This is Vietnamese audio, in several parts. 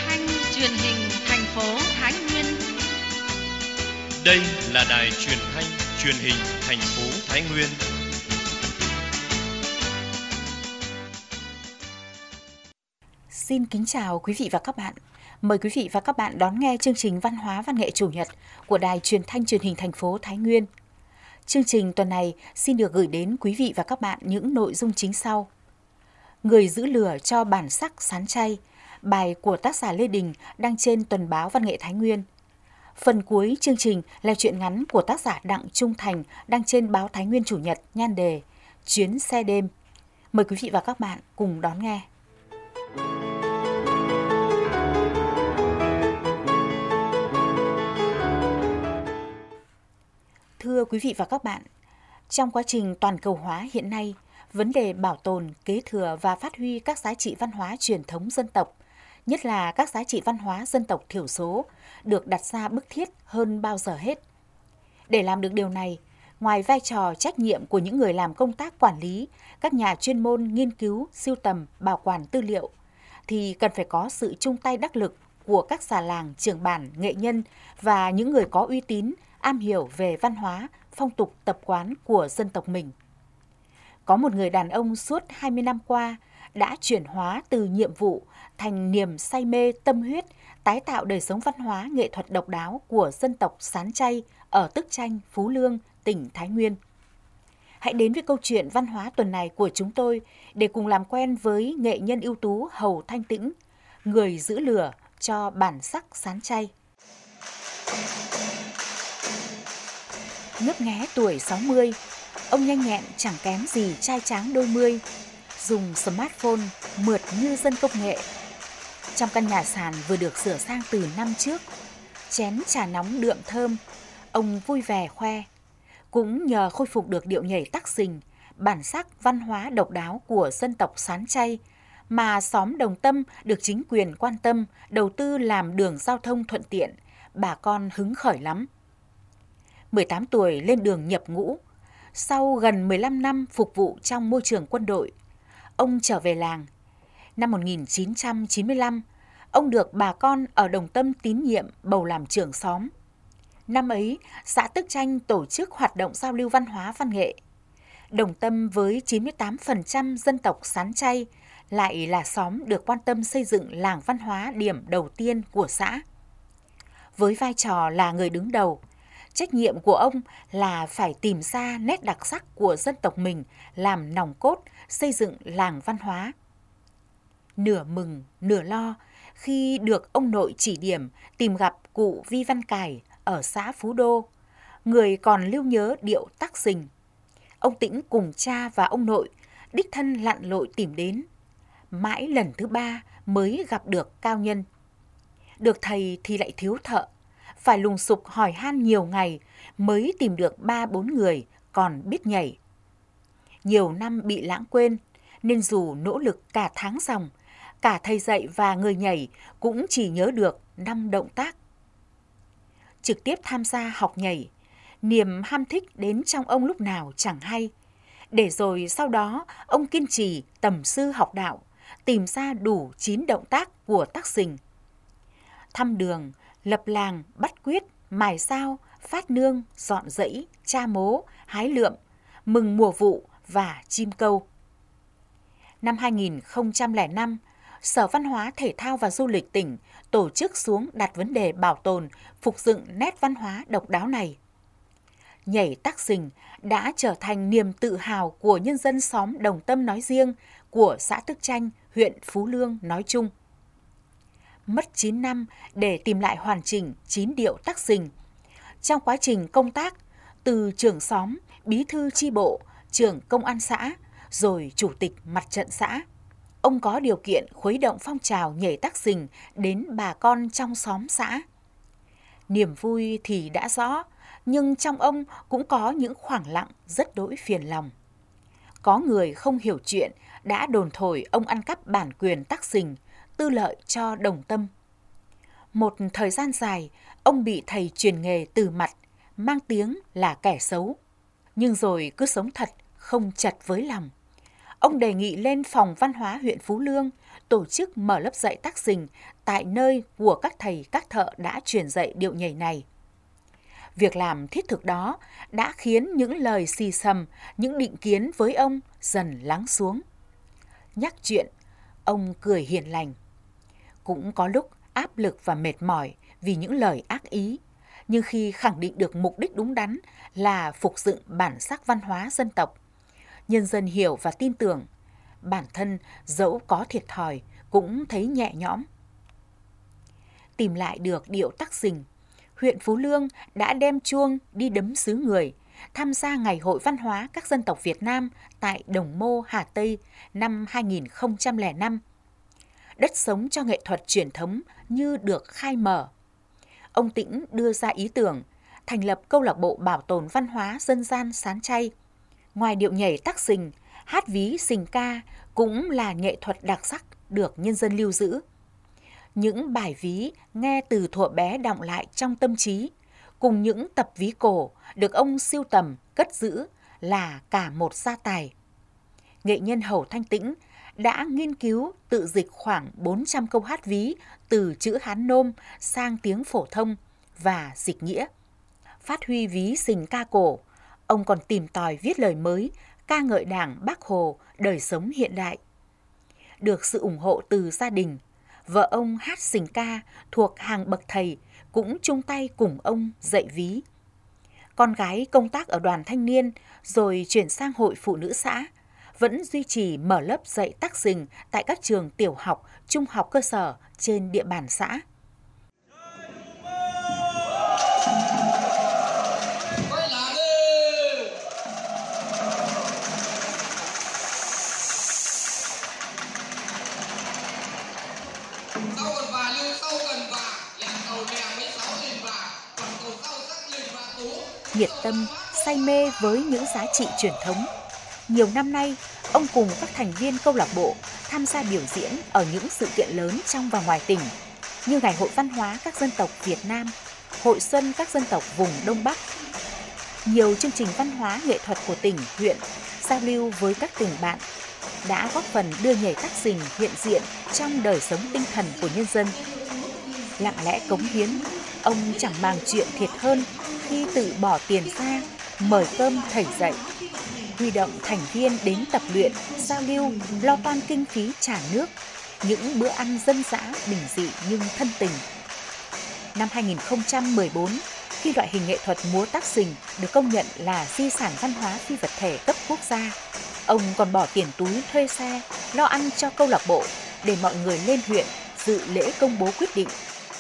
thanh truyền hình thành phố Thái Nguyên. Đây là đài truyền thanh truyền hình thành phố Thái Nguyên. Xin kính chào quý vị và các bạn. Mời quý vị và các bạn đón nghe chương trình Văn hóa Văn nghệ Chủ nhật của Đài Truyền thanh Truyền hình thành phố Thái Nguyên. Chương trình tuần này xin được gửi đến quý vị và các bạn những nội dung chính sau. Người giữ lửa cho bản sắc sán chay, bài của tác giả Lê Đình đăng trên Tuần báo Văn nghệ Thái Nguyên. Phần cuối chương trình là truyện ngắn của tác giả Đặng Trung Thành đăng trên báo Thái Nguyên Chủ nhật, nhan đề Chuyến xe đêm. Mời quý vị và các bạn cùng đón nghe. Thưa quý vị và các bạn, trong quá trình toàn cầu hóa hiện nay, vấn đề bảo tồn, kế thừa và phát huy các giá trị văn hóa truyền thống dân tộc, nhất là các giá trị văn hóa dân tộc thiểu số, được đặt ra bức thiết hơn bao giờ hết. Để làm được điều này, ngoài vai trò trách nhiệm của những người làm công tác quản lý, các nhà chuyên môn nghiên cứu, sưu tầm, bảo quản tư liệu, thì cần phải có sự chung tay đắc lực của các già làng, trưởng bản, nghệ nhân và những người có uy tín, am hiểu về văn hóa, phong tục tập quán của dân tộc mình. Có một người đàn ông suốt 20 năm qua đã chuyển hóa từ nhiệm vụ thành niềm say mê tâm huyết, tái tạo đời sống văn hóa nghệ thuật độc đáo của dân tộc Sán Chay ở Tức Chanh, Phú Lương, tỉnh Thái Nguyên. Hãy đến với câu chuyện văn hóa tuần này của chúng tôi để cùng làm quen với nghệ nhân ưu tú Hầu Thanh Tĩnh, người giữ lửa cho bản sắc Sán Chay. Ngấp nghé tuổi 60, ông nhanh nhẹn chẳng kém gì trai tráng đôi mươi, dùng smartphone mượt như dân công nghệ. Trong căn nhà sàn vừa được sửa sang từ năm trước, chén trà nóng đượm thơm, ông vui vẻ khoe. Cũng nhờ khôi phục được điệu nhảy tắc xình, bản sắc văn hóa độc đáo của dân tộc Sán Chay, mà xóm Đồng Tâm được chính quyền quan tâm, đầu tư làm đường giao thông thuận tiện, bà con hứng khởi lắm. 18 tuổi lên đường nhập ngũ, sau gần 15 năm phục vụ trong môi trường quân đội, ông trở về làng. Năm 1995, ông được bà con ở Đồng Tâm tín nhiệm bầu làm trưởng xóm. Năm ấy, xã Tức Chanh tổ chức hoạt động giao lưu văn hóa văn nghệ. Đồng Tâm với 98% dân tộc Sán Chay lại là xóm được quan tâm xây dựng làng văn hóa điểm đầu tiên của xã. Với vai trò là người đứng đầu, trách nhiệm của ông là phải tìm ra nét đặc sắc của dân tộc mình làm nòng cốt xây dựng làng văn hóa. Nửa mừng, nửa lo khi được ông nội chỉ điểm tìm gặp cụ Vi Văn Cải ở xã Phú Đô, người còn lưu nhớ điệu tắc xình. Ông Tĩnh cùng cha và ông nội đích thân lặn lội tìm đến. Mãi lần thứ 3 mới gặp được cao nhân. Được thầy thì lại thiếu thợ, phải lùng sục hỏi han nhiều ngày mới tìm được 3-4 người còn biết nhảy. Nhiều năm bị lãng quên, nên dù nỗ lực cả tháng ròng, cả thầy dạy và người nhảy cũng chỉ nhớ được 5 động tác. Trực tiếp tham gia học nhảy, niềm ham thích đến trong ông lúc nào chẳng hay. Để rồi sau đó ông kiên trì tầm sư học đạo, tìm ra đủ 9 động tác của tắc xình. Thăm đường, lập làng, bắt quyết, mài sao, phát nương, dọn dãy, tra mố, hái lượm, mừng mùa vụ và chim câu. Năm 2005, Sở Văn hóa Thể thao và Du lịch tỉnh tổ chức xuống đặt vấn đề bảo tồn, phục dựng nét văn hóa độc đáo này. Nhảy tắc xình đã trở thành niềm tự hào của nhân dân xóm Đồng Tâm nói riêng, của xã Tức Chanh, huyện Phú Lương nói chung. Mất 9 năm để tìm lại hoàn chỉnh 9 điệu tắc xình. Trong quá trình công tác, từ trưởng xóm, bí thư chi bộ, trưởng công an xã, rồi chủ tịch mặt trận xã, ông có điều kiện khuấy động phong trào nhảy tắc xình đến bà con trong xóm xã. Niềm vui thì đã rõ, nhưng trong ông cũng có những khoảng lặng rất đỗi phiền lòng. Có người không hiểu chuyện đã đồn thổi ông ăn cắp bản quyền tắc xình, tư lợi cho Đồng Tâm. Một thời gian dài, ông bị thầy truyền nghề từ mặt, mang tiếng là kẻ xấu. Nhưng rồi cứ sống thật, không chật với lòng. Ông đề nghị lên phòng văn hóa huyện Phú Lương, tổ chức mở lớp dạy tắc xình tại nơi của các thầy các thợ đã truyền dạy điệu nhảy này. Việc làm thiết thực đó đã khiến những lời xì xầm, những định kiến với ông dần lắng xuống. Nhắc chuyện, ông cười hiền lành. Cũng có lúc áp lực và mệt mỏi vì những lời ác ý, nhưng khi khẳng định được mục đích đúng đắn là phục dựng bản sắc văn hóa dân tộc, nhân dân hiểu và tin tưởng, bản thân dẫu có thiệt thòi cũng thấy nhẹ nhõm. Tìm lại được điệu tắc xình, huyện Phú Lương đã đem chuông đi đấm xứ người, tham gia Ngày hội Văn hóa các dân tộc Việt Nam tại Đồng Mô, Hà Tây năm 2005. Đất sống cho nghệ thuật truyền thống như được khai mở. Ông Tĩnh đưa ra ý tưởng thành lập câu lạc bộ bảo tồn văn hóa dân gian Sán Chay. Ngoài điệu nhảy tắc xình, hát ví xình ca cũng là nghệ thuật đặc sắc được nhân dân lưu giữ. Những bài ví nghe từ thuở bé đọng lại trong tâm trí, cùng những tập ví cổ được ông sưu tầm, cất giữ là cả một gia tài. Nghệ nhân Hầu Thanh Tĩnh đã nghiên cứu tự dịch khoảng 400 câu hát ví từ chữ Hán nôm sang tiếng phổ thông và dịch nghĩa. Phát huy ví xình ca cổ, ông còn tìm tòi viết lời mới, ca ngợi Đảng, Bác Hồ, đời sống hiện đại. Được sự ủng hộ từ gia đình, vợ ông hát xình ca thuộc hàng bậc thầy cũng chung tay cùng ông dạy ví. Con gái công tác ở đoàn thanh niên rồi chuyển sang hội phụ nữ xã, vẫn duy trì mở lớp dạy tắc xình tại các trường tiểu học, trung học cơ sở trên địa bàn xã. Nhiệt tâm, say mê với những giá trị truyền thống. Nhiều năm nay, ông cùng các thành viên câu lạc bộ tham gia biểu diễn ở những sự kiện lớn trong và ngoài tỉnh, như Ngày hội Văn hóa các dân tộc Việt Nam, Hội xuân các dân tộc vùng Đông Bắc. Nhiều chương trình văn hóa nghệ thuật của tỉnh, huyện giao lưu với các tỉnh bạn đã góp phần đưa nhảy tắc xình hiện diện trong đời sống tinh thần của nhân dân. Lặng lẽ cống hiến, ông chẳng màng chuyện thiệt hơn khi tự bỏ tiền ra, mời cơm thầy dạy, huy động thành viên đến tập luyện, giao lưu, lo toan kinh phí trả nước, những bữa ăn dân dã bình dị nhưng thân tình. Năm 2014, khi loại hình nghệ thuật múa tắc xình được công nhận là di sản văn hóa phi vật thể cấp quốc gia, ông còn bỏ tiền túi thuê xe, lo ăn cho câu lạc bộ để mọi người lên huyện dự lễ công bố quyết định.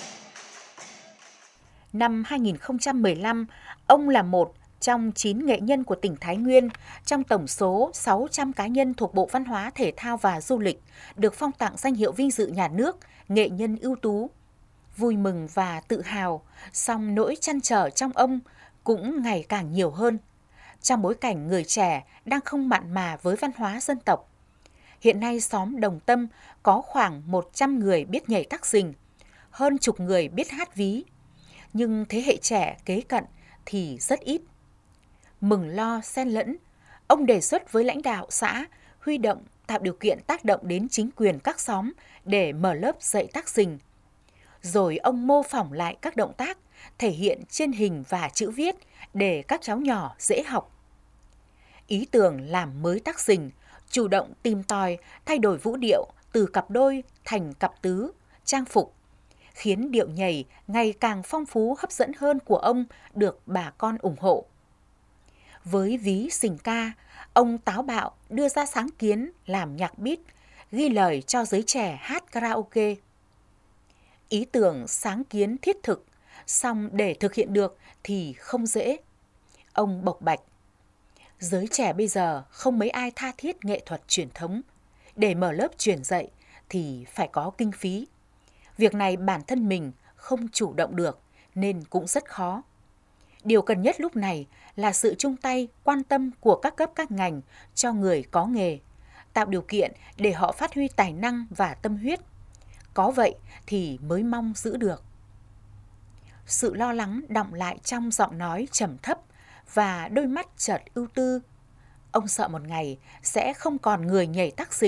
Năm 2015, ông là một trong 9 nghệ nhân của tỉnh Thái Nguyên trong tổng số 600 cá nhân thuộc Bộ Văn hóa, Thể thao và Du lịch được phong tặng danh hiệu vinh dự nhà nước nghệ nhân ưu tú. Vui mừng và tự hào, song nỗi trăn trở trong ông cũng ngày càng nhiều hơn. Trong bối cảnh người trẻ đang không mặn mà với văn hóa dân tộc. Hiện nay xóm Đồng Tâm có khoảng 100 người biết nhảy tắc xình, hơn chục người biết hát ví. Nhưng thế hệ trẻ kế cận thì rất ít. Mừng lo xen lẫn, ông đề xuất với lãnh đạo xã huy động tạo điều kiện tác động đến chính quyền các xóm để mở lớp dạy tắc xình. Rồi ông mô phỏng lại các động tác, thể hiện trên hình và chữ viết để các cháu nhỏ dễ học. Ý tưởng làm mới tắc xình, chủ động tìm tòi, thay đổi vũ điệu từ cặp đôi thành cặp tứ, trang phục, khiến điệu nhảy ngày càng phong phú hấp dẫn hơn của ông được bà con ủng hộ. Với ví xình ca, ông táo bạo đưa ra sáng kiến làm nhạc beat, ghi lời cho giới trẻ hát karaoke. Ý tưởng sáng kiến thiết thực, song để thực hiện được thì không dễ. Ông bộc bạch, giới trẻ bây giờ không mấy ai tha thiết nghệ thuật truyền thống. Để mở lớp truyền dạy thì phải có kinh phí. Việc này bản thân mình không chủ động được nên cũng rất khó. Điều cần nhất lúc này là sự chung tay, quan tâm của các cấp các ngành cho người có nghề, tạo điều kiện để họ phát huy tài năng và tâm huyết. Có vậy thì mới mong giữ được. Sự lo lắng đọng lại trong giọng nói trầm thấp và đôi mắt chợt ưu tư. Ông sợ một ngày sẽ không còn người nhảy tắc xình,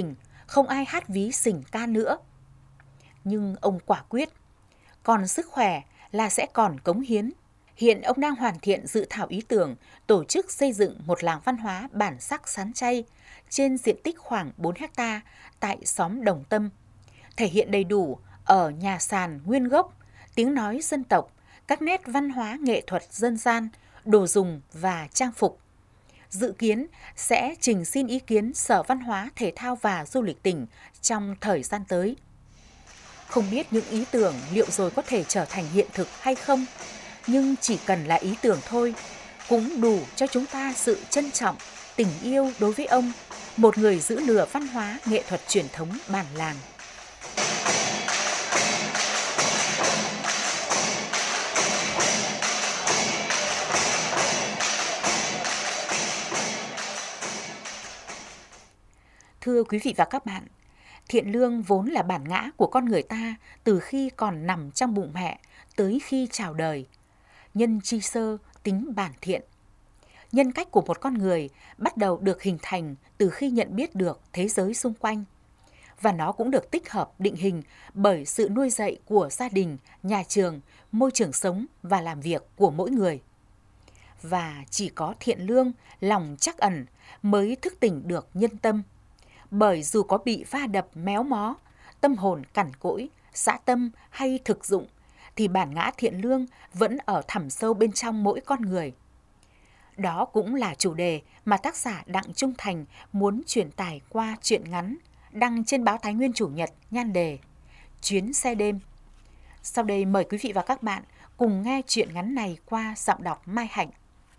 không ai hát ví xình ca nữa. Nhưng ông quả quyết, còn sức khỏe là sẽ còn cống hiến. Hiện ông đang hoàn thiện dự thảo ý tưởng tổ chức xây dựng một làng văn hóa bản sắc Sán Chay trên diện tích khoảng 4 ha tại xóm Đồng Tâm, thể hiện đầy đủ ở nhà sàn nguyên gốc, tiếng nói dân tộc, các nét văn hóa nghệ thuật dân gian, đồ dùng và trang phục. Dự kiến sẽ trình xin ý kiến Sở Văn hóa, Thể thao và Du lịch tỉnh trong thời gian tới. Không biết những ý tưởng liệu rồi có thể trở thành hiện thực hay không, nhưng chỉ cần là ý tưởng thôi, cũng đủ cho chúng ta sự trân trọng, tình yêu đối với ông, một người giữ lửa văn hóa, nghệ thuật truyền thống bản làng. Thưa quý vị và các bạn, thiện lương vốn là bản ngã của con người ta từ khi còn nằm trong bụng mẹ tới khi chào đời. Nhân chi sơ, tính bản thiện. Nhân cách của một con người bắt đầu được hình thành từ khi nhận biết được thế giới xung quanh. Và nó cũng được tích hợp định hình bởi sự nuôi dạy của gia đình, nhà trường, môi trường sống và làm việc của mỗi người. Và chỉ có thiện lương, lòng trắc ẩn mới thức tỉnh được nhân tâm. Bởi dù có bị va đập méo mó, tâm hồn cằn cỗi, dã tâm hay thực dụng, thì bản ngã thiện lương vẫn ở thẳm sâu bên trong mỗi con người. Đó cũng là chủ đề mà tác giả Đặng Trung Thành muốn truyền tải qua truyện ngắn đăng trên báo Thái Nguyên Chủ nhật nhan đề Chuyến xe đêm. Sau đây mời quý vị và các bạn cùng nghe truyện ngắn này qua giọng đọc Mai Hạnh.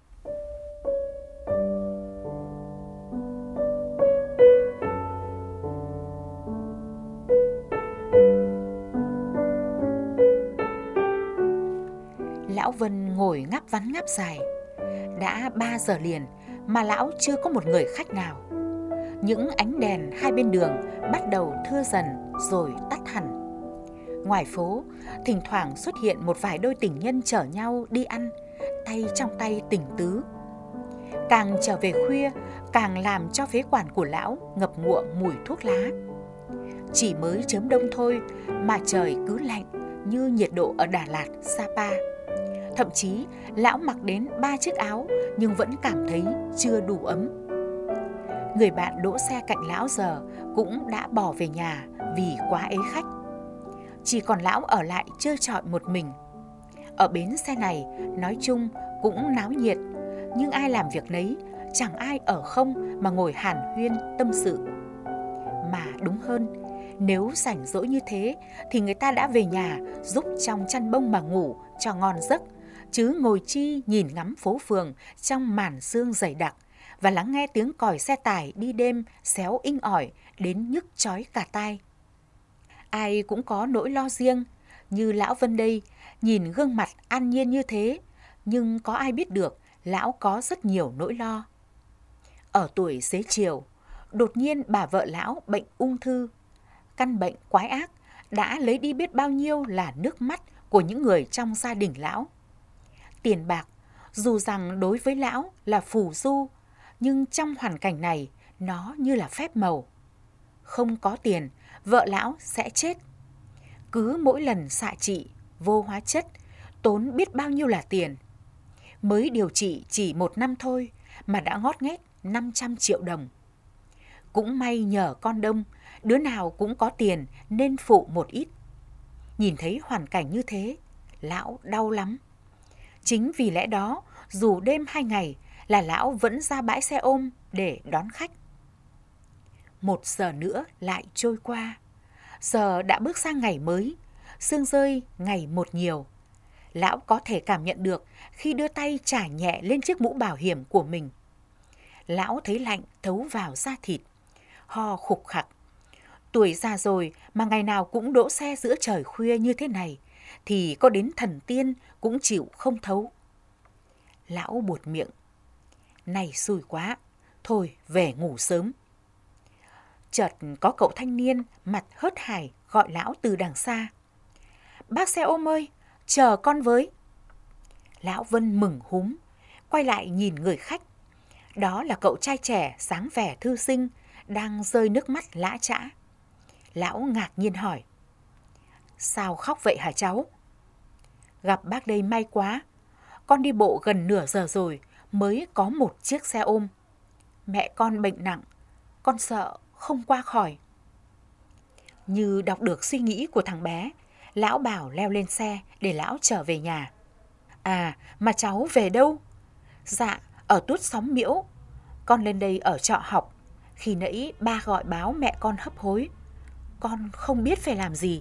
Lão Vân ngồi ngáp vắn ngáp dài. Đã 3 giờ liền mà lão chưa có một người khách nào. Những ánh đèn hai bên đường bắt đầu thưa dần rồi tắt hẳn. Ngoài phố, thỉnh thoảng xuất hiện một vài đôi tình nhân chở nhau đi ăn, tay trong tay tình tứ. Càng trở về khuya, càng làm cho phế quản của lão ngập ngụa mùi thuốc lá. Chỉ mới chớm đông thôi mà trời cứ lạnh như nhiệt độ ở Đà Lạt, Sapa. Thậm chí lão mặc đến 3 chiếc áo nhưng vẫn cảm thấy chưa đủ ấm. Người bạn đỗ xe cạnh lão giờ cũng đã bỏ về nhà vì quá ế khách. Chỉ còn lão ở lại trơ trọi một mình. Ở bến xe này nói chung cũng náo nhiệt, nhưng ai làm việc nấy, chẳng ai ở không mà ngồi hàn huyên tâm sự. Mà đúng hơn, nếu rảnh rỗi như thế thì người ta đã về nhà giúp trong chăn bông mà ngủ cho ngon giấc, chứ ngồi chi nhìn ngắm phố phường trong màn sương dày đặc và lắng nghe tiếng còi xe tải đi đêm xéo inh ỏi đến nhức chói cả tai. Ai cũng có nỗi lo riêng, như lão Vân đây, nhìn gương mặt an nhiên như thế, nhưng có ai biết được lão có rất nhiều nỗi lo. Ở tuổi xế chiều, đột nhiên bà vợ lão bệnh ung thư. Căn bệnh quái ác đã lấy đi biết bao nhiêu là nước mắt của những người trong gia đình lão. Tiền bạc, dù rằng đối với lão là phù du, nhưng trong hoàn cảnh này nó như là phép màu. Không có tiền, vợ lão sẽ chết. Cứ mỗi lần xạ trị, vô hóa chất, tốn biết bao nhiêu là tiền. Mới điều trị chỉ 1 năm thôi mà đã ngót nghét 500 triệu đồng. Cũng may nhờ con đông, đứa nào cũng có tiền nên phụ một ít. Nhìn thấy hoàn cảnh như thế, lão đau lắm. Chính vì lẽ đó, dù đêm 2 ngày là lão vẫn ra bãi xe ôm để đón khách. 1 giờ nữa lại trôi qua. Giờ đã bước sang ngày mới, sương rơi ngày một nhiều. Lão có thể cảm nhận được khi đưa tay trải nhẹ lên chiếc mũ bảo hiểm của mình. Lão thấy lạnh thấu vào da thịt, ho khục khặc. Tuổi già rồi mà ngày nào cũng đỗ xe giữa trời khuya như thế này, thì có đến thần tiên cũng chịu không thấu. Lão buột miệng. Này xui quá, thôi về ngủ sớm. Chợt có cậu thanh niên mặt hớt hải gọi lão từ đằng xa. Bác xe ôm ơi, chờ con với. Lão Vân mừng húm, quay lại nhìn người khách. Đó là cậu trai trẻ sáng vẻ thư sinh, đang rơi nước mắt lã chã. Lão ngạc nhiên hỏi: Sao khóc vậy hả cháu? Gặp bác đây may quá. Con đi bộ gần nửa giờ rồi mới có một chiếc xe ôm. Mẹ con bệnh nặng, con sợ không qua khỏi. Như đọc được suy nghĩ của thằng bé, lão bảo leo lên xe để lão trở về nhà. À, mà cháu về đâu? Dạ, ở Tuốt Xóm Miễu. Con lên đây ở trọ học. Khi nãy ba gọi báo mẹ con hấp hối. Con không biết phải làm gì.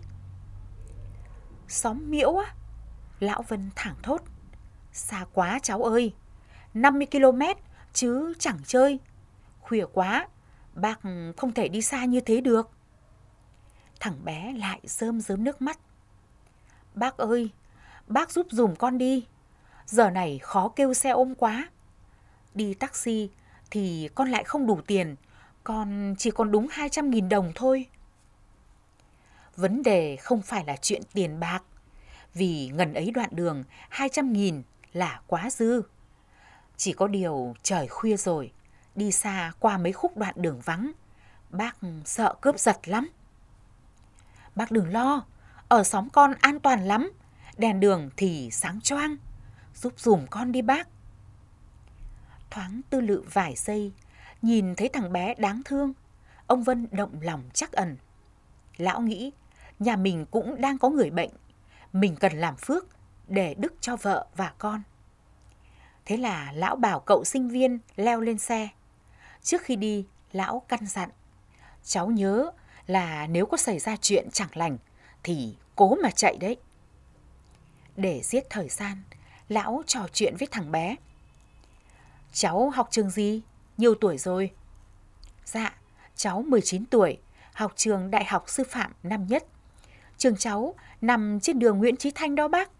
Xóm Miễu á? Lão Vân thảng thốt. Xa quá cháu ơi. 50 km chứ chẳng chơi. Khuya quá, bác không thể đi xa như thế được. Thằng bé lại rơm rớm nước mắt. Bác ơi, bác giúp dùm con đi. Giờ này khó kêu xe ôm quá. Đi taxi thì con lại không đủ tiền. Con chỉ còn đúng 200.000 đồng thôi. Vấn đề không phải là chuyện tiền bạc. Vì ngần ấy đoạn đường 200.000 là quá dư. Chỉ có điều trời khuya rồi, đi xa qua mấy khúc đoạn đường vắng, bác sợ cướp giật lắm. Bác đừng lo, ở xóm con an toàn lắm, đèn đường thì sáng choang. Giúp dùm con đi bác. Thoáng tư lự vài giây, nhìn thấy thằng bé đáng thương, ông Vân động lòng trắc ẩn. Lão nghĩ nhà mình cũng đang có người bệnh, mình cần làm phước để đức cho vợ và con. Thế là lão bảo cậu sinh viên leo lên xe. Trước khi đi, lão căn dặn: Cháu nhớ là nếu có xảy ra chuyện chẳng lành thì cố mà chạy đấy. Để giết thời gian, lão trò chuyện với thằng bé. Cháu học trường gì? Nhiều tuổi rồi? Dạ, cháu 19 tuổi, học trường Đại học Sư phạm năm nhất. Trường cháu nằm trên đường Nguyễn Chí Thanh đó bác.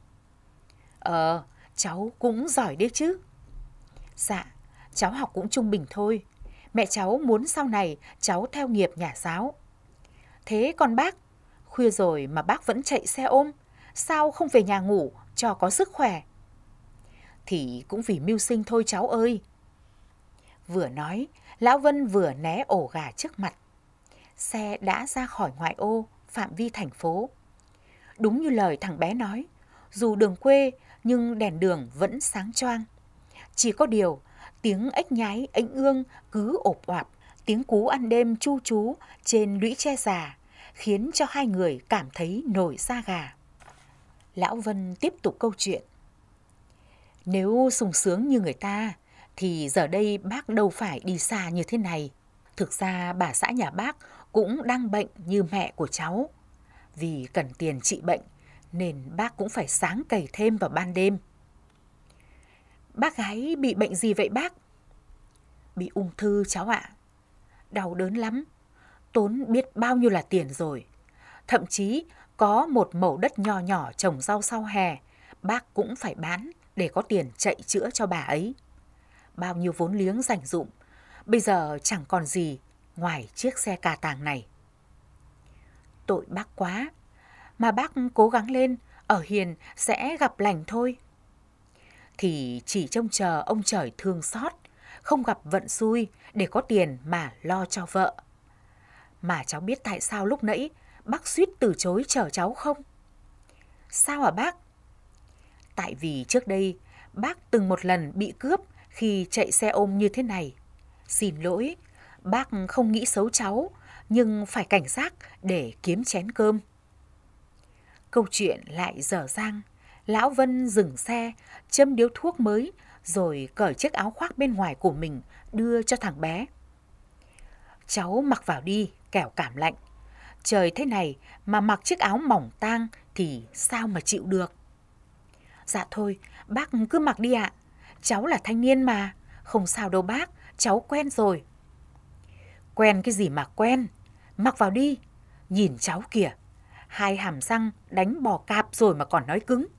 Cháu cũng giỏi đấy chứ. Dạ, cháu học cũng trung bình thôi. Mẹ cháu muốn sau này cháu theo nghiệp nhà giáo. Thế còn bác, khuya rồi mà bác vẫn chạy xe ôm, sao không về nhà ngủ cho có sức khỏe? Thì cũng vì mưu sinh thôi cháu ơi. Vừa nói, Lão Vân vừa né ổ gà trước mặt. Xe đã ra khỏi ngoại ô, phạm vi thành phố. Đúng như lời thằng bé nói, dù đường quê nhưng đèn đường vẫn sáng choang. Chỉ có điều, tiếng ếch nhái, ếch ương cứ ộp oạp, tiếng cú ăn đêm chu chú trên lũy tre già, khiến cho hai người cảm thấy nổi da gà. Lão Vân tiếp tục câu chuyện. Nếu sung sướng như người ta, thì giờ đây bác đâu phải đi xa như thế này. Thực ra bà xã nhà bác cũng đang bệnh như mẹ của cháu. Vì cần tiền trị bệnh, nên bác cũng phải sáng cày thêm vào ban đêm. Bác gái bị bệnh gì vậy bác? Bị ung thư cháu ạ. Đau đớn lắm, tốn biết bao nhiêu là tiền rồi. Thậm chí có một mẩu đất nho nhỏ trồng rau sau hè, bác cũng phải bán để có tiền chạy chữa cho bà ấy. Bao nhiêu vốn liếng dành dụm, bây giờ chẳng còn gì ngoài chiếc xe cà tàng này. Tội bác quá, mà bác cố gắng lên, ở hiền sẽ gặp lành thôi. Thì chỉ trông chờ ông trời thương xót, không gặp vận xui để có tiền mà lo cho vợ. Mà cháu biết tại sao lúc nãy bác suýt từ chối chở cháu không? Sao hả bác? Tại vì trước đây bác từng một lần bị cướp khi chạy xe ôm như thế này. Xin lỗi, bác không nghĩ xấu cháu, nhưng phải cảnh giác để kiếm chén cơm. Câu chuyện lại dở dang. Lão Vân dừng xe, châm điếu thuốc mới, rồi cởi chiếc áo khoác bên ngoài của mình đưa cho thằng bé. Cháu mặc vào đi, kẻo cảm lạnh. Trời thế này mà mặc chiếc áo mỏng tang thì sao mà chịu được. Dạ thôi, bác cứ mặc đi ạ. Cháu là thanh niên mà, không sao đâu bác, cháu quen rồi. Quen cái gì mà quen, mặc vào đi. Nhìn cháu kìa, hai hàm răng đánh bò cạp rồi mà còn nói cứng.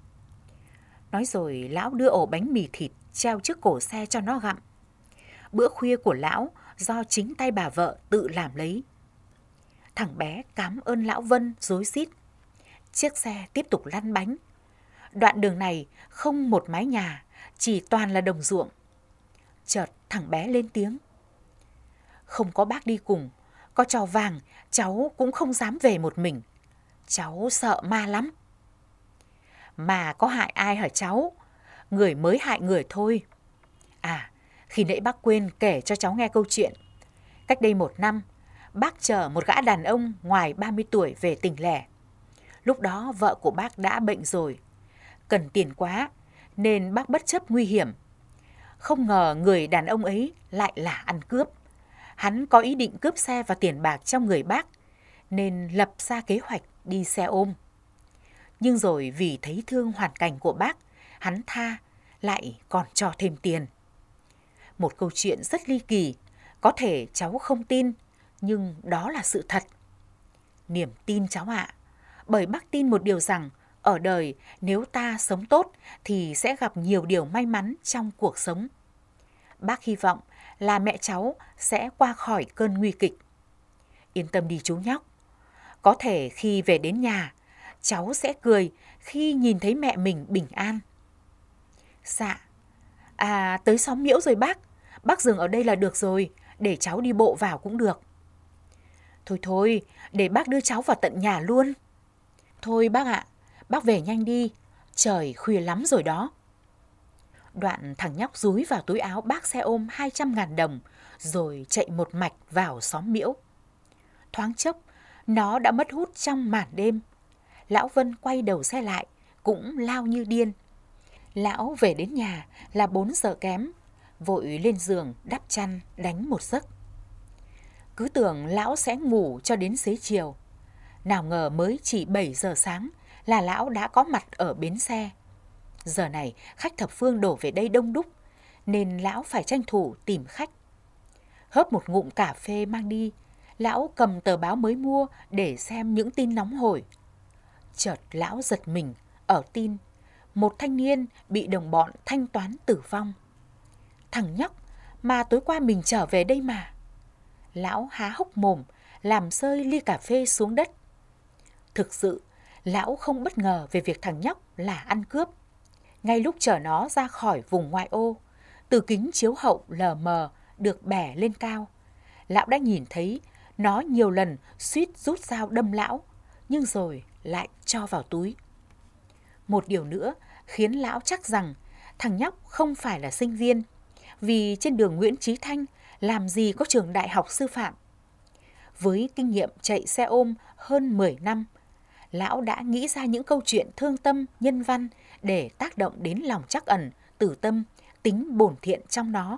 Nói rồi lão đưa ổ bánh mì thịt treo trước cổ xe cho nó gặm. Bữa khuya của lão do chính tay bà vợ tự làm lấy. Thằng bé cám ơn lão Vân rối rít. Chiếc xe tiếp tục lăn bánh. Đoạn đường này không một mái nhà, chỉ toàn là đồng ruộng. Chợt thằng bé lên tiếng. Không có bác đi cùng, Có cho vàng, cháu cũng không dám về một mình. Cháu sợ ma lắm. Mà có hại ai hả cháu? Người mới hại người thôi. À, khi nãy bác quên kể cho cháu nghe câu chuyện. Cách đây 1 năm, bác chở một gã đàn ông ngoài 30 tuổi về tỉnh lẻ. Lúc đó vợ của bác đã bệnh rồi. Cần tiền quá nên bác bất chấp nguy hiểm. Không ngờ người đàn ông ấy lại là ăn cướp. Hắn có ý định cướp xe và tiền bạc trong người bác nên lập ra kế hoạch đi xe ôm. Nhưng rồi vì thấy thương hoàn cảnh của bác, hắn tha, lại còn cho thêm tiền. Một câu chuyện rất ly kỳ, có thể cháu không tin, nhưng đó là sự thật. Niềm tin cháu ạ, bởi bác tin một điều rằng ở đời nếu ta sống tốt thì sẽ gặp nhiều điều may mắn trong cuộc sống. Bác hy vọng là mẹ cháu sẽ qua khỏi cơn nguy kịch. Yên tâm đi chú nhóc. Có thể khi về đến nhà, cháu sẽ cười khi nhìn thấy mẹ mình bình an. Dạ. À, tới xóm Miễu rồi bác. Bác dừng ở đây là được rồi, để cháu đi bộ vào cũng được. Thôi, để bác đưa cháu vào tận nhà luôn. Thôi bác ạ, bác về nhanh đi, trời khuya lắm rồi đó. Đoạn thằng nhóc dúi vào túi áo bác xe ôm 200.000 đồng, rồi chạy một mạch vào xóm Miễu. Thoáng chốc, nó đã mất hút trong màn đêm. Lão Vân quay đầu xe lại, cũng lao như điên. Lão về đến nhà là 4 giờ kém, vội lên giường đắp chăn đánh một giấc. Cứ tưởng lão sẽ ngủ cho đến xế chiều. Nào ngờ mới chỉ 7 giờ sáng là lão đã có mặt ở bến xe. Giờ này khách thập phương đổ về đây đông đúc, nên lão phải tranh thủ tìm khách. Hớp một ngụm cà phê mang đi, lão cầm tờ báo mới mua để xem những tin nóng hổi. Chợt lão giật mình ở tin một thanh niên bị đồng bọn thanh toán tử vong. Thằng nhóc mà tối qua mình trở về đây mà. Lão há hốc mồm, làm rơi ly cà phê xuống đất. Thực sự, lão không bất ngờ về việc thằng nhóc là ăn cướp. Ngay lúc chở nó ra khỏi vùng ngoại ô, từ kính chiếu hậu lờ mờ được bẻ lên cao, lão đã nhìn thấy nó nhiều lần suýt rút dao đâm lão, nhưng rồi lại cho vào túi. Một điều nữa khiến lão chắc rằng thằng nhóc không phải là sinh viên, vì trên đường Nguyễn Chí Thanh làm gì có trường đại học sư phạm. Với kinh nghiệm chạy xe ôm hơn 10 năm, lão đã nghĩ ra những câu chuyện thương tâm nhân văn để tác động đến lòng trắc ẩn, tử tâm, tính bổn thiện trong nó.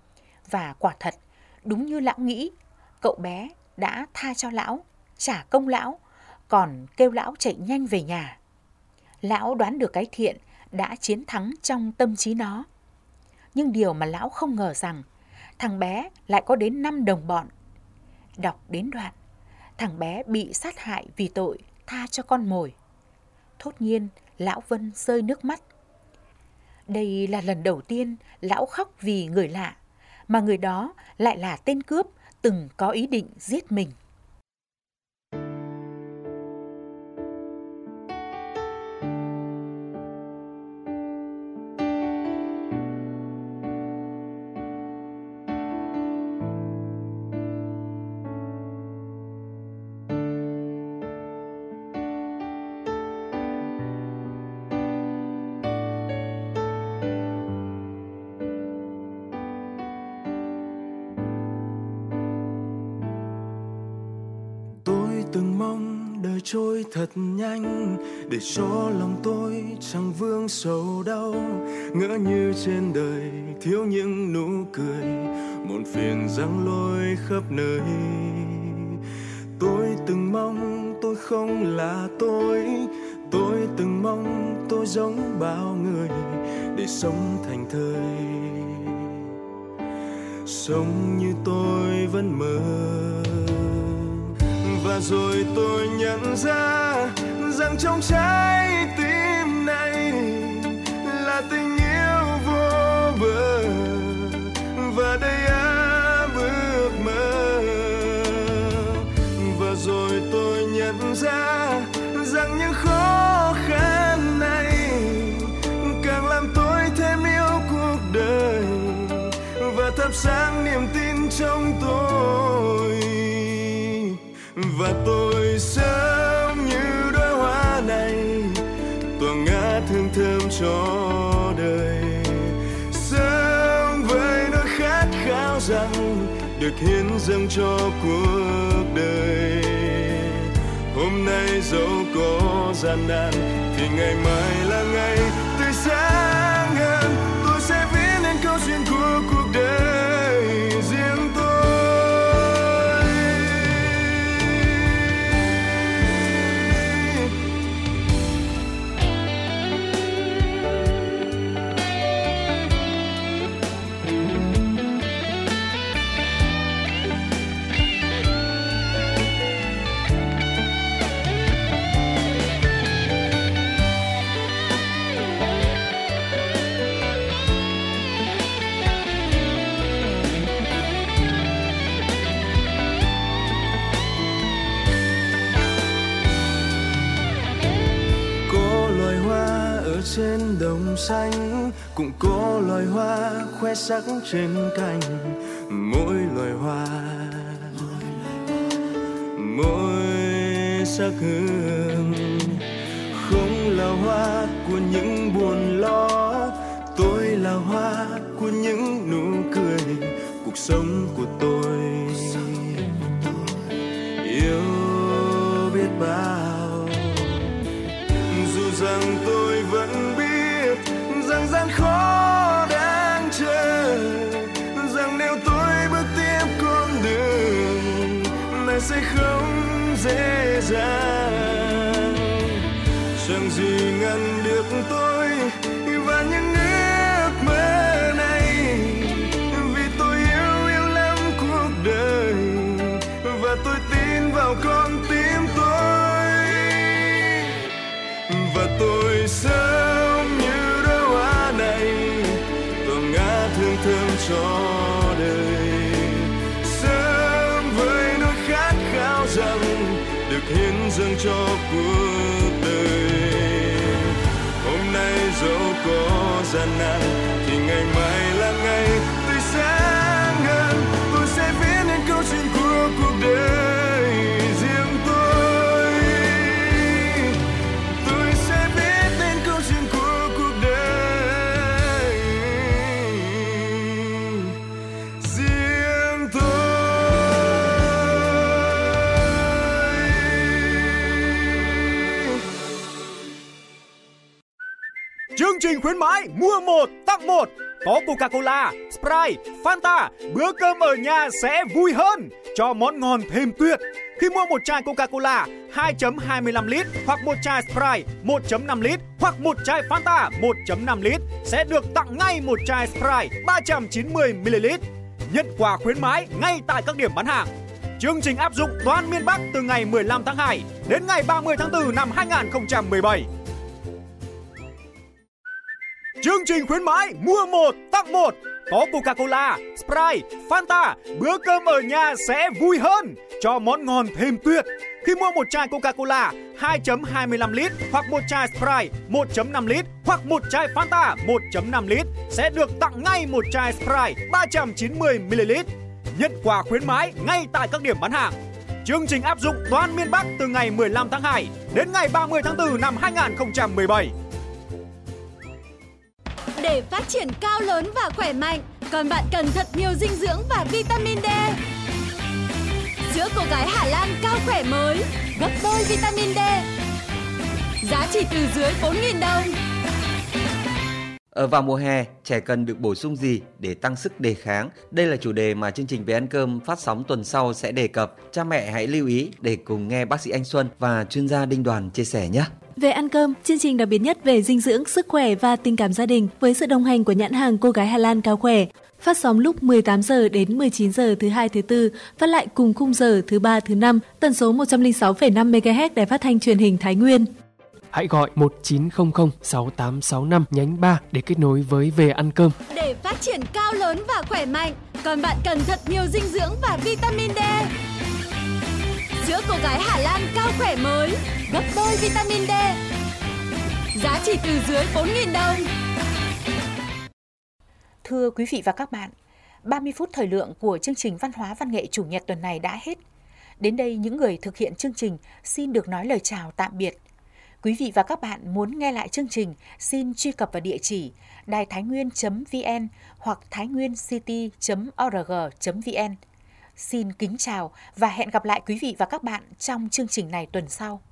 Và quả thật, đúng như lão nghĩ, cậu bé đã tha cho lão, trả công lão, còn kêu lão chạy nhanh về nhà. Lão đoán được cái thiện đã chiến thắng trong tâm trí nó. Nhưng điều mà lão không ngờ rằng, thằng bé lại có đến 5 đồng bọn. Đọc đến đoạn, thằng bé bị sát hại vì tội tha cho con mồi. Thốt nhiên, lão Vân rơi nước mắt. Đây là lần đầu tiên lão khóc vì người lạ, mà người đó lại là tên cướp từng có ý định giết mình. Từng mong đời trôi thật nhanh để cho lòng tôi chẳng vương sầu đau, ngỡ như trên đời thiếu những nụ cười, muộn phiền giăng lôi khắp nơi. Tôi từng mong tôi không là tôi từng mong tôi giống bao người để sống thành thơi, sống như tôi vẫn mơ. Và rồi tôi nhận ra rằng trong trái tim này là tình yêu vô bờ, và đây áp ước mơ. Và rồi tôi nhận ra rằng những khó khăn này càng làm tôi thêm yêu cuộc đời, và thắp sáng niềm tin trong tôi. thương thơm cho đời. Sống với nỗi khát khao rằng được hiến dâng cho cuộc đời. Hôm nay dẫu có gian nan thì ngày mai là ngày tươi sáng hơn. Tôi sẽ viết nên câu chuyện của cuộc đời riêng tôi. Trên đồng xanh cũng có loài hoa khoe sắc trên cành. Mỗi loài hoa mỗi sắc hương. Không là hoa của những buồn lo, tôi là hoa của những nụ cười. Cuộc sống của tôi yêu biết bao. Dù rằng tôi vẫn biết rằng gian khó đang chờ, rằng nếu tôi bước tiếp con đường này sẽ không dễ dàng. Chẳng gì ngăn được tôi và những ước mơ này, vì tôi yêu lắm cuộc đời và tôi tin vào con tim tôi. Và tôi sống như đóa hoa này, tỏa ngát hương thơm cho đời. Sống với nỗi khát khao rằng được hiến dâng cho cuộc đời. Hôm nay dẫu có gian nan thì ngày mai là ngày tươi sáng hơn. Tôi sẽ viết nên câu chuyện của cuộc đời riêng tôi. Tôi sẽ viết nên câu chuyện của cuộc đời riêng tôi. Chương trình khuyến mãi mua 1 tặng 1. Có Coca-Cola, Sprite, Fanta, bữa cơm ở nhà sẽ vui hơn. Cho món ngon thêm tuyệt. Khi mua một chai Coca-Cola 2.25 lít hoặc một chai Sprite 1.5 lít hoặc một chai Fanta 1.5 lít sẽ được tặng ngay một chai Sprite 390 ml. Nhận quà khuyến mãi ngay tại các điểm bán hàng. Chương trình áp dụng toàn miền Bắc từ ngày 15 tháng 2 đến ngày 30 tháng 4 năm 2017. Chương trình khuyến mãi mua 1 tặng 1. Có Coca-Cola, Sprite, Fanta, bữa cơm ở nhà sẽ vui hơn. Cho món ngon thêm tuyệt. Khi mua một chai Coca-Cola 2.25 lít hoặc một chai Sprite 1.5 lít hoặc một chai Fanta 1.5 lít sẽ được tặng ngay một chai Sprite 390 ml. Nhận quà khuyến mãi ngay tại các điểm bán hàng. Chương trình áp dụng toàn miền Bắc từ ngày 15 tháng 2 đến ngày 30 tháng 4 năm 2017. Để phát triển cao lớn và khỏe mạnh, còn bạn cần thật nhiều dinh dưỡng và vitamin D. Sữa cô gái Hà Lan cao khỏe mới, gấp đôi vitamin D. Giá chỉ từ dưới 4.000 đồng. Vào mùa hè, trẻ cần được bổ sung gì để tăng sức đề kháng? Đây là chủ đề mà chương trình Về Ăn Cơm phát sóng tuần sau sẽ đề cập. Cha mẹ hãy lưu ý để cùng nghe bác sĩ Anh Xuân và chuyên gia Đinh Đoàn chia sẻ nhé. Về Ăn Cơm, chương trình đặc biệt nhất về dinh dưỡng, sức khỏe và tình cảm gia đình với sự đồng hành của nhãn hàng Cô gái Hà Lan cao khỏe. Phát sóng lúc 18 giờ đến 19 giờ thứ hai thứ tư, phát lại cùng khung giờ thứ ba thứ năm, tần số 106,5 MHz Đài Phát thanh Truyền hình Thái Nguyên. Hãy gọi 1900 6865 nhánh 3 để kết nối với Về Ăn Cơm. Để phát triển cao lớn và khỏe mạnh, còn bạn cần thật nhiều dinh dưỡng và vitamin D. Sữa cô gái Hà Lan cao khỏe mới, gấp đôi vitamin D. Giá chỉ từ dưới 4.000 đồng. Thưa quý vị và các bạn, 30 phút thời lượng của chương trình Văn hóa Văn nghệ Chủ nhật tuần này đã hết. Đến đây, những người thực hiện chương trình xin được nói lời chào tạm biệt. Quý vị và các bạn muốn nghe lại chương trình, xin truy cập vào địa chỉ đài-thái-nguyên.vn hoặc thainguyencity.org.vn. Xin kính chào và hẹn gặp lại quý vị và các bạn trong chương trình này tuần sau.